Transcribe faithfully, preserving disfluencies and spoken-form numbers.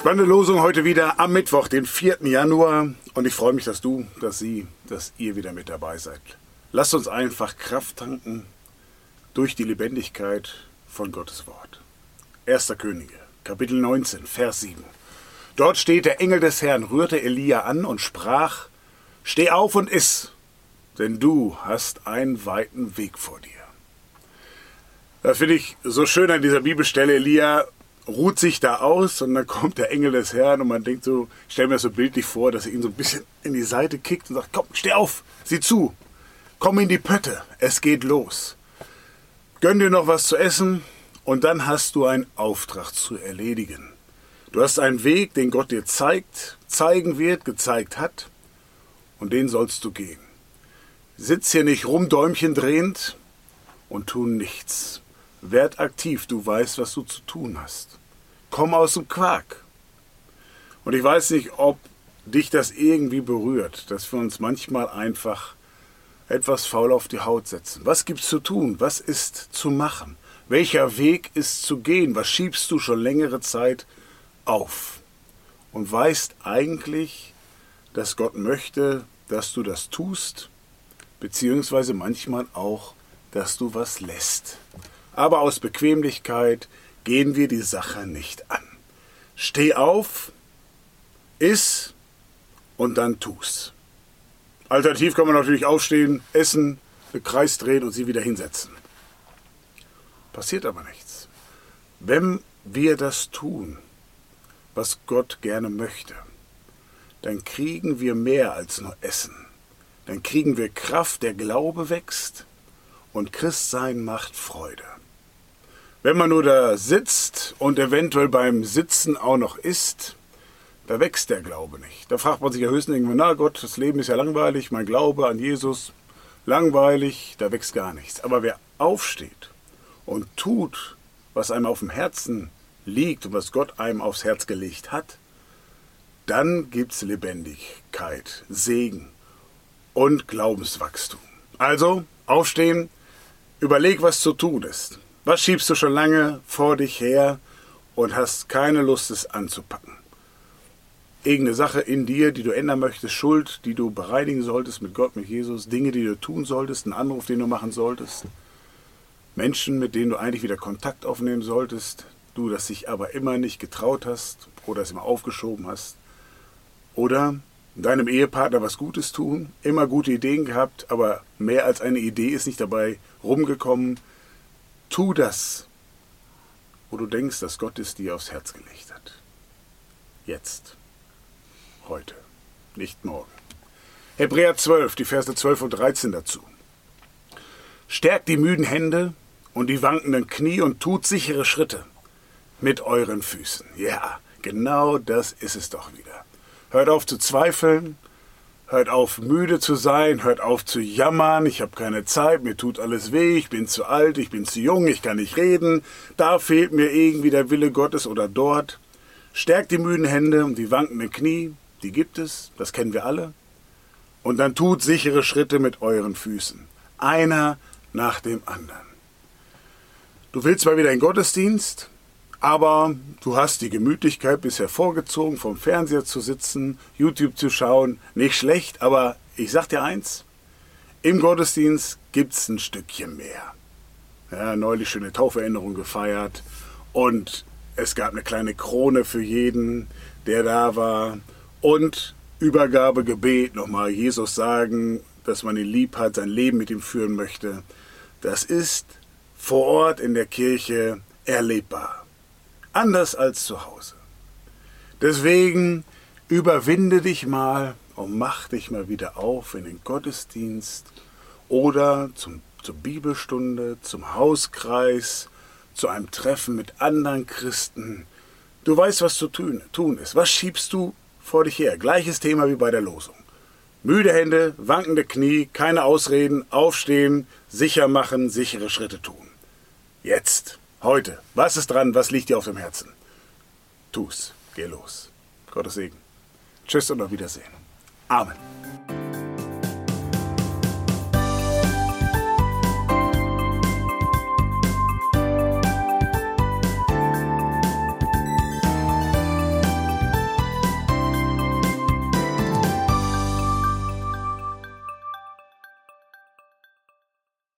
Spannende Losung heute wieder am Mittwoch, den vierten Januar. Und ich freue mich, dass du, dass Sie, dass ihr wieder mit dabei seid. Lasst uns einfach Kraft tanken durch die Lebendigkeit von Gottes Wort. erster Könige, Kapitel neunzehn, Vers sieben. Dort steht, der Engel des Herrn rührte Elia an und sprach, steh auf und iss, denn du hast einen weiten Weg vor dir. Das finde ich so schön an dieser Bibelstelle. Elia ruht sich da aus und dann kommt der Engel des Herrn und man denkt so, ich stelle mir das so bildlich vor, dass er ihn so ein bisschen in die Seite kickt und sagt, komm, steh auf, sieh zu, komm in die Pötte, es geht los. Gönn dir noch was zu essen und dann hast du einen Auftrag zu erledigen. Du hast einen Weg, den Gott dir zeigt, zeigen wird, gezeigt hat und den sollst du gehen. Sitz hier nicht rum, Däumchen drehend und tu nichts. Werd aktiv, du weißt, was du zu tun hast. Komm aus dem Quark. Und ich weiß nicht, ob dich das irgendwie berührt, dass wir uns manchmal einfach etwas faul auf die Haut setzen. Was gibt's zu tun? Was ist zu machen? Welcher Weg ist zu gehen? Was schiebst du schon längere Zeit auf? Und weißt eigentlich, dass Gott möchte, dass du das tust, beziehungsweise manchmal auch, dass du was lässt. Aber aus Bequemlichkeit gehen wir die Sache nicht an. Steh auf, iss und dann tu's. Alternativ kann man natürlich aufstehen, essen, einen Kreis drehen und sie wieder hinsetzen. Passiert aber nichts. Wenn wir das tun, was Gott gerne möchte, dann kriegen wir mehr als nur Essen. Dann kriegen wir Kraft, der Glaube wächst und Christsein macht Freude. Wenn man nur da sitzt und eventuell beim Sitzen auch noch isst, da wächst der Glaube nicht. Da fragt man sich ja höchstens irgendwann, na Gott, das Leben ist ja langweilig, mein Glaube an Jesus, langweilig, da wächst gar nichts. Aber wer aufsteht und tut, was einem auf dem Herzen liegt und was Gott einem aufs Herz gelegt hat, dann gibt's Lebendigkeit, Segen und Glaubenswachstum. Also, aufstehen, überleg, was zu tun ist. Was schiebst du schon lange vor dich her und hast keine Lust, es anzupacken? Irgendeine Sache in dir, die du ändern möchtest, Schuld, die du bereinigen solltest mit Gott, mit Jesus, Dinge, die du tun solltest, einen Anruf, den du machen solltest, Menschen, mit denen du eigentlich wieder Kontakt aufnehmen solltest, du das dich aber immer nicht getraut hast oder es immer aufgeschoben hast. Oder deinem Ehepartner was Gutes tun, immer gute Ideen gehabt, aber mehr als eine Idee ist nicht dabei rumgekommen. Tu das, wo du denkst, dass Gott es dir aufs Herz gelegt hat. Jetzt. Heute. Nicht morgen. Hebräer zwölf, die Verse zwölf und dreizehn dazu. Stärkt die müden Hände und die wankenden Knie und tut sichere Schritte mit euren Füßen. Ja, genau das ist es doch wieder. Hört auf zu zweifeln. Hört auf, müde zu sein, hört auf zu jammern, ich habe keine Zeit, mir tut alles weh, ich bin zu alt, ich bin zu jung, ich kann nicht reden, da fehlt mir irgendwie der Wille Gottes oder dort. Stärkt die müden Hände und die wankenden Knie, die gibt es, das kennen wir alle. Und dann tut sichere Schritte mit euren Füßen, einer nach dem anderen. Du willst mal wieder in den Gottesdienst, aber du hast die Gemütlichkeit bisher vorgezogen, vom Fernseher zu sitzen, YouTube zu schauen. Nicht schlecht, aber ich sag dir eins, im Gottesdienst gibt's ein Stückchen mehr. Ja, neulich schöne Tauferinnerung gefeiert und es gab eine kleine Krone für jeden, der da war. Und Übergabegebet, nochmal Jesus sagen, dass man ihn lieb hat, sein Leben mit ihm führen möchte. Das ist vor Ort in der Kirche erlebbar. Anders als zu Hause. Deswegen überwinde dich mal und mach dich mal wieder auf in den Gottesdienst oder zum, zur Bibelstunde, zum Hauskreis, zu einem Treffen mit anderen Christen. Du weißt, was zu tun, tun ist. Was schiebst du vor dich her? Gleiches Thema wie bei der Losung. Müde Hände, wankende Knie, keine Ausreden, aufstehen, sicher machen, sichere Schritte tun. Jetzt. Heute, was ist dran, was liegt dir auf dem Herzen? Tu's, geh los. Gottes Segen. Tschüss und auf Wiedersehen. Amen.